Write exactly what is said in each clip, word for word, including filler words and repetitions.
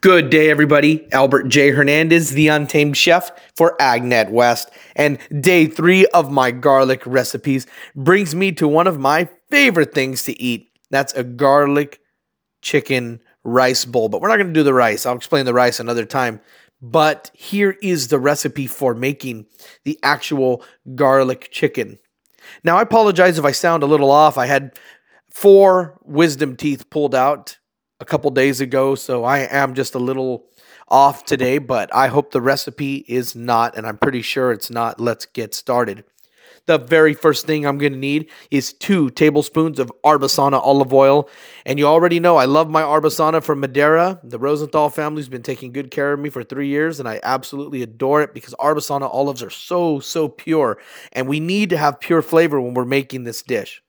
Good day, everybody. Albert J. Hernandez, the Untamed Chef for AgNet West. And day three of my garlic recipes brings me to one of my favorite things to eat. That's a garlic chicken rice bowl. But we're not going to do the rice. I'll explain the rice another time. But here is the recipe for making the actual garlic chicken. Now, I apologize if I sound a little off. I had four wisdom teeth pulled out a couple days ago, so I am just a little off today, but I hope the recipe is not, and I'm pretty sure it's not. Let's get started. The very first thing I'm going to need is two tablespoons of Arbasana olive oil, and you already know I love my Arbasana from Madeira. The Rosenthal family's been taking good care of me for three years, and I absolutely adore it because Arbasana olives are so, so pure, and we need to have pure flavor when we're making this dish.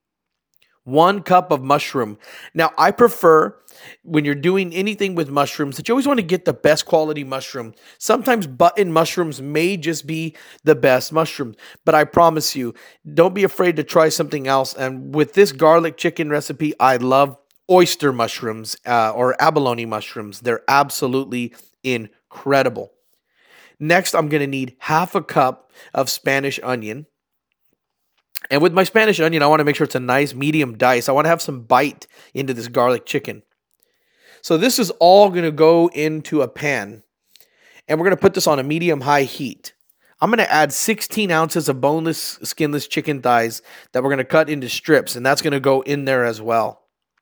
One cup of mushroom. Now, I prefer when you're doing anything with mushrooms that you always want to get the best quality mushroom. Sometimes button mushrooms may just be the best mushroom, but I promise you, don't be afraid to try something else. And with this garlic chicken recipe, I love oyster mushrooms uh, or abalone mushrooms. They're absolutely incredible. Next, I'm going to need half a cup of Spanish onion. And with my Spanish onion, I want to make sure it's a nice medium dice. I want to have some bite into this garlic chicken. So this is all going to go into a pan. And we're going to put this on a medium-high heat. I'm going to add sixteen ounces of boneless, skinless chicken thighs that we're going to cut into strips. And that's going to go in there as well.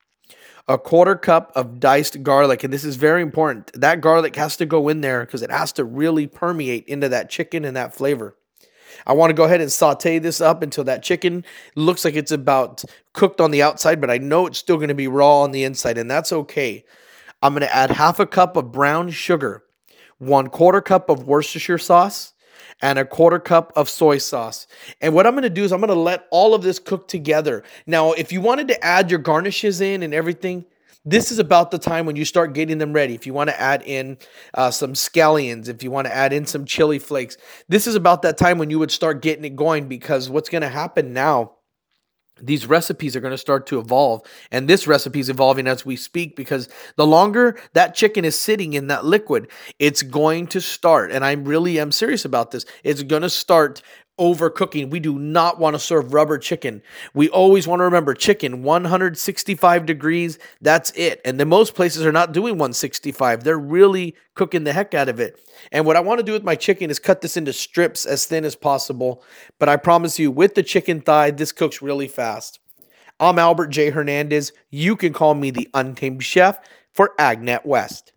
A quarter cup of diced garlic. And this is very important. That garlic has to go in there because it has to really permeate into that chicken and that flavor. I want to go ahead and saute this up until that chicken looks like it's about cooked on the outside, but I know it's still going to be raw on the inside, and that's okay. I'm going to add half a cup of brown sugar, one quarter cup of Worcestershire sauce, and a quarter cup of soy sauce. And what I'm going to do is I'm going to let all of this cook together. Now, if you wanted to add your garnishes in and everything, this is about the time when you start getting them ready. If you want to add in uh, some scallions, if you want to add in some chili flakes, this is about that time when you would start getting it going, because what's going to happen now, these recipes are going to start to evolve. And this recipe is evolving as we speak, because the longer that chicken is sitting in that liquid, it's going to start, and I really am serious about this, it's going to start overcooking. We do not want to serve rubber chicken. We always want to remember chicken, one hundred sixty-five degrees, that's it. And then most places are not doing one sixty-five. They're really cooking the heck out of it. And what I want to do with my chicken is cut this into strips as thin as possible. But I promise you, with the chicken thigh, this cooks really fast. I'm Albert J. Hernandez. You can call me the Untamed Chef for AgNet West.